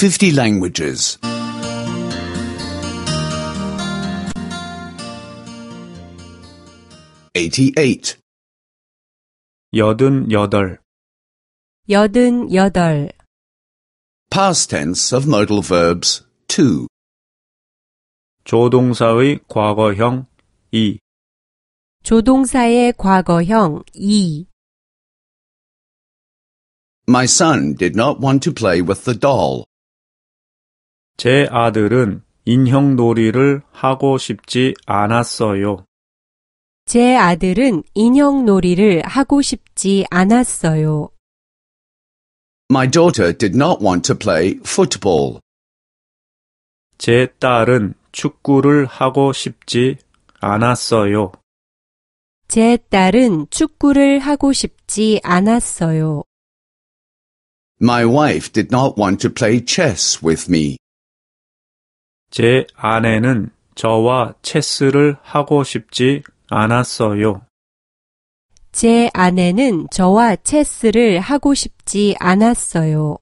50 languages. 88. 88. Past tense of modal verbs 2. 조동사의 과거형 2. 조동사의 과거형 2. My son did not want to play with the doll. 제 아들은 인형 놀이를 하고 싶지 않았어요. 제 아들은 인형 놀이를 하고 싶지 않았어요. My daughter did not want to play football. 제 딸은 축구를 하고 싶지 않았어요. 제 딸은 축구를 하고 싶지 않았어요. My wife did not want to play chess with me. 제 아내는 저와 체스를 하고 싶지 않았어요. 제 아내는 저와 체스를 하고 싶지 않았어요.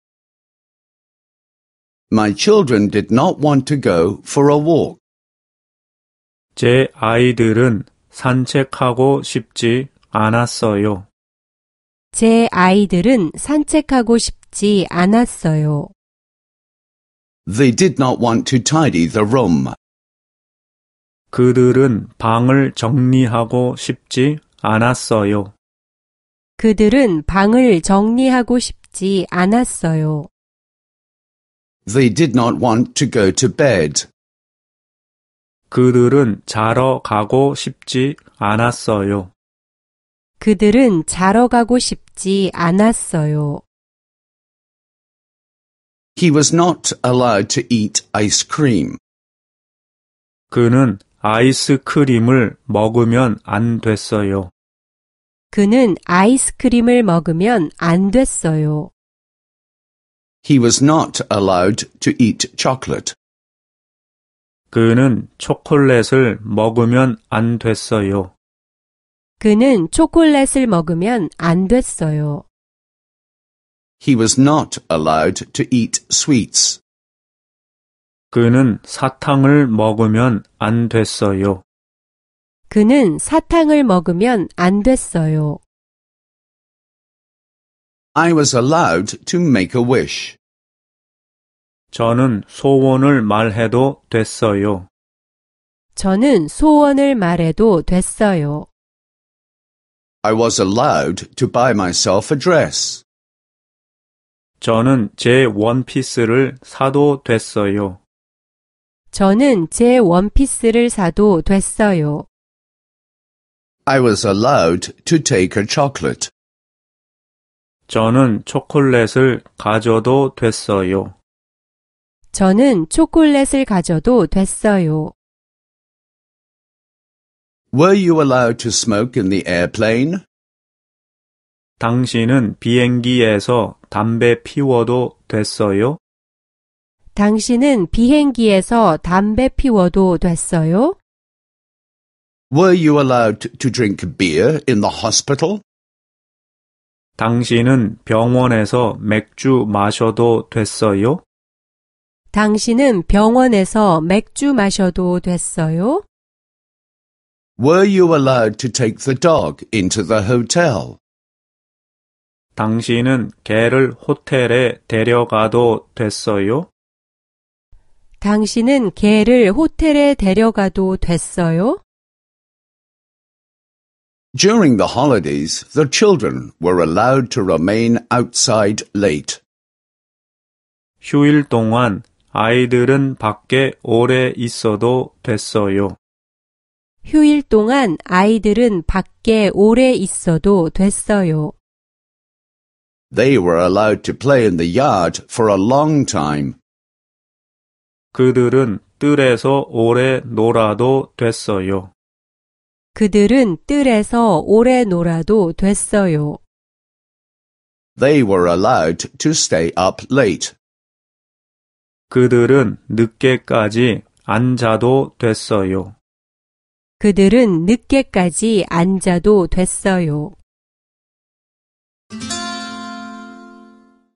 My children did not want to go for a walk. 제 아이들은 산책하고 싶지 않았어요. 제 아이들은 산책하고 싶지 않았어요. They did not want to tidy the room. 그들은 방을 정리하고 싶지 않았어요. 그들은 방을 정리하고 싶지 않았어요. They did not want to go to bed. 그들은 자러 가고 싶지 않았어요. 그들은 자러 가고 싶지 않았어요. He was not allowed to eat ice cream. 그는 아이스크림을 먹으면 안 됐어요. 그는 아이스크림을 먹으면 안 됐어요. He was not allowed to eat chocolate. 그는 초콜릿을 먹으면 안 됐어요. 그는 초콜릿을 먹으면 안 됐어요. He was not allowed to eat sweets. 그는 사탕을 먹으면 안 됐어요. 그는 사탕을 먹으면 안 됐어요. I was allowed to make a wish. 저는 소원을 말해도 됐어요. 저는 소원을 말해도 됐어요. I was allowed to buy myself a dress. 저는 제 원피스를 사도 됐어요. 저는 제 원피스를 사도 됐어요. I was allowed to take a chocolate. 저는 초콜릿을 가져도 됐어요. 저는 초콜릿을 가져도 됐어요. Were you allowed to smoke in the airplane? 당신은 비행기에서 담배 피워도 됐어요? 당신은 비행기에서 담배 피워도 됐어요? Were you allowed to drink beer in the hospital? 당신은 병원에서 맥주 마셔도 됐어요? 당신은 병원에서 맥주 마셔도 됐어요? Were you allowed to take the dog into the hotel? 당신은 개를 호텔에 데려가도 됐어요? 당신은 개를 호텔에 데려가도 됐어요? During the holidays, the children were allowed to remain outside late. 휴일 동안 아이들은 밖에 오래 있어도 됐어요. 휴일 동안 아이들은 밖에 오래 있어도 됐어요. They were allowed to play in the yard for a long time. 그들은 뜰에서 오래 놀아도 됐어요. 그들은 뜰에서 오래 놀아도 됐어요. They were allowed to stay up late. 그들은 늦게까지 안 자도 됐어요. 그들은 늦게까지 안 자도 됐어요.